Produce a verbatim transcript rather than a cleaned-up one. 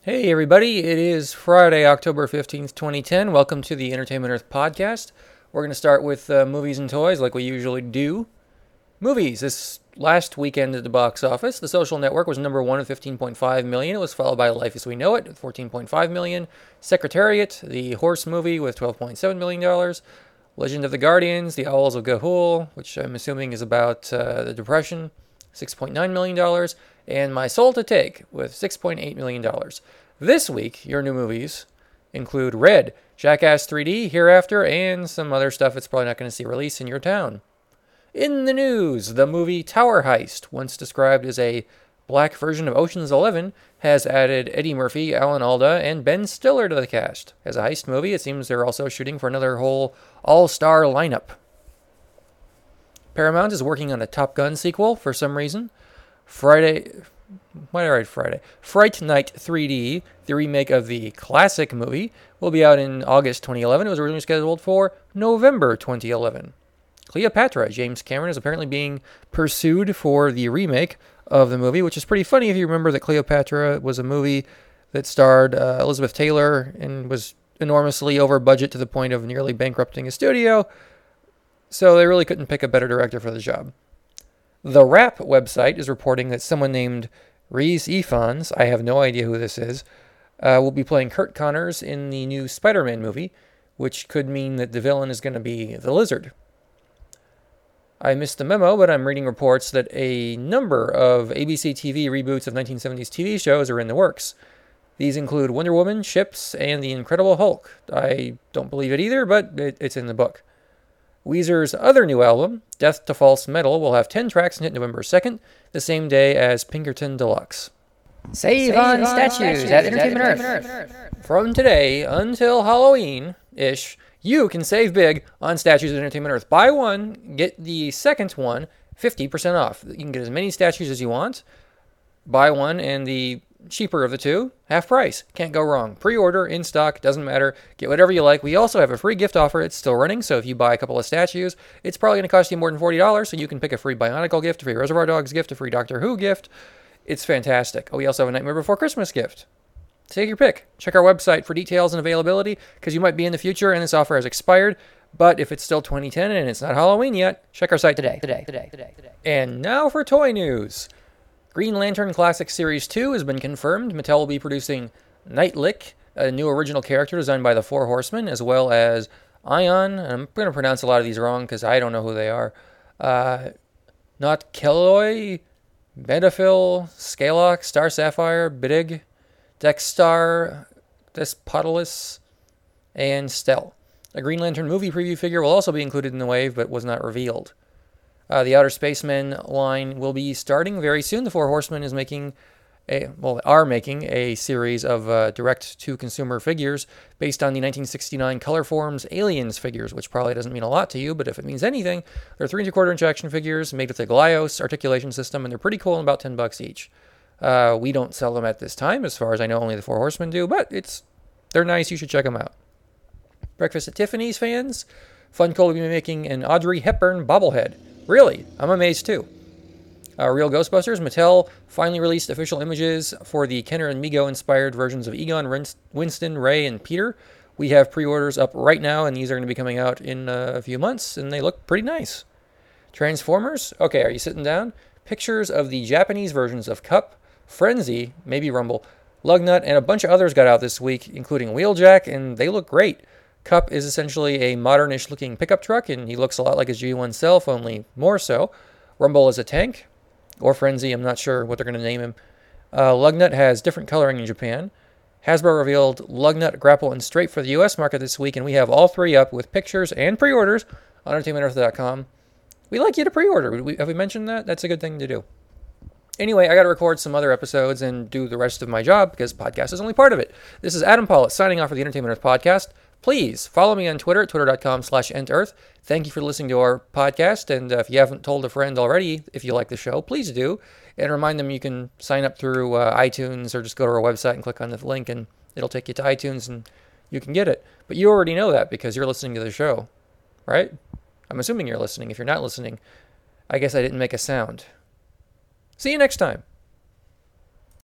Hey everybody, it is Friday, October fifteenth, twenty ten. Welcome to the Entertainment Earth podcast. We're going to start with uh, movies and toys like we usually do. Movies. This last weekend at the box office, The Social Network was number one at fifteen point five million dollars. It was followed by Life as We Know It at fourteen point five million dollars. Secretariat, the horse movie, with twelve point seven million dollars. Legend of the Guardians, The Owls of Ga'Hoole, which I'm assuming is about uh, the Depression, six point nine million dollars. And My Soul to Take with six point eight million dollars. This week, your new movies include Red, Jackass three D, Hereafter, and some other stuff that's probably not going to see release in your town. In the news, the movie Tower Heist, once described as a black version of Ocean's Eleven, has added Eddie Murphy, Alan Alda, and Ben Stiller to the cast. As a heist movie, it seems they're also shooting for another whole all-star lineup. Paramount is working on a Top Gun sequel for some reason. Friday, why did I write Friday? Fright Night three D, the remake of the classic movie, will be out in August twenty eleven. It was originally scheduled for November twenty eleven. Cleopatra, James Cameron is apparently being pursued for the remake of the movie, which is pretty funny if you remember that Cleopatra was a movie that starred uh, Elizabeth Taylor and was enormously over budget to the point of nearly bankrupting a studio. So they really couldn't pick a better director for the job. The Wrap website is reporting that someone named Rhys Ifans, I have no idea who this is, uh, will be playing Curt Connors in the new Spider-Man movie, which could mean that the villain is going to be the Lizard. I missed the memo, but I'm reading reports that a number of A B C T V reboots of nineteen seventies T V shows are in the works. These include Wonder Woman, Chips, and The Incredible Hulk. I don't believe it either, but it, it's in the book. Weezer's other new album, Death to False Metal, will have ten tracks and hit November second, the same day as Pinkerton Deluxe. Save, Save on, on statues, statues at Entertainment Earth. Earth. From today until Halloween-ish, you can save big on statues at Entertainment Earth. Buy one, get the second one fifty percent off. You can get as many statues as you want. Buy one, and the cheaper of the two, half price. Can't go wrong. Pre-order, in stock, doesn't matter. Get whatever you like. We also have a free gift offer. It's still running, so if you buy a couple of statues, it's probably going to cost you more than forty dollars, so you can pick a free Bionicle gift, a free Reservoir Dogs gift, a free Doctor Who gift. It's fantastic. Oh, we also have a Nightmare Before Christmas gift. Take your pick. Check our website for details and availability, because you might be in the future and this offer has expired, but if it's still twenty ten and it's not Halloween yet, check our site today. Today, today, today, today. And now for toy news. Green Lantern Classic Series two has been confirmed. Mattel will be producing Nightlick, a new original character designed by the Four Horsemen, as well as Ion. I'm going to pronounce a lot of these wrong because I don't know who they are. Uh, not Kelloy, Metafil, Scalok, Star Sapphire, Bidig, Dexstar, Despotilus, and Stel. A Green Lantern movie preview figure will also be included in the wave, but was not revealed. Uh, the Outer Spacemen line will be starting very soon. The Four Horsemen is making a, well, are making a series of uh, direct-to-consumer figures based on the nineteen sixty-nine Colorforms Aliens figures, which probably doesn't mean a lot to you, but if it means anything, they're three and three quarter inch action figures made with the Glyos articulation system, and they're pretty cool and about ten bucks each. Uh, we don't sell them at this time, as far as I know. Only the Four Horsemen do, but it's they're nice. You should check them out. Breakfast at Tiffany's fans, Funko will be making an Audrey Hepburn bobblehead. Really? I'm amazed too. Uh, Real Ghostbusters, Mattel finally released official images for the Kenner and Mego-inspired versions of Egon, Winston, Ray, and Peter. We have pre-orders up right now, and these are going to be coming out in uh, a few months, and they look pretty nice. Transformers? Okay, are you sitting down? Pictures of the Japanese versions of Cup, Frenzy, maybe Rumble, Lugnut, and a bunch of others got out this week, including Wheeljack, and they look great. Cup is essentially a modernish looking pickup truck, and he looks a lot like his G one self, only more so. Rumble is a tank, or Frenzy, I'm not sure what they're going to name him. Uh, Lugnut has different coloring in Japan. Hasbro revealed Lugnut, Grapple, and Straight for the U S market this week, and we have all three up with pictures and pre-orders on entertainment earth dot com. We like you to pre-order. We, have we mentioned that? That's a good thing to do. Anyway, I got to record some other episodes and do the rest of my job, because podcast is only part of it. This is Adam Pollitt signing off for the Entertainment Earth podcast. Please follow me on Twitter at twitter.com slash entearth. Thank you for listening to our podcast. And uh, if you haven't told a friend already, if you like the show, please do. And remind them you can sign up through uh, iTunes or just go to our website and click on the link and it'll take you to iTunes and you can get it. But you already know that because you're listening to the show, right? I'm assuming you're listening. If you're not listening, I guess I didn't make a sound. See you next time.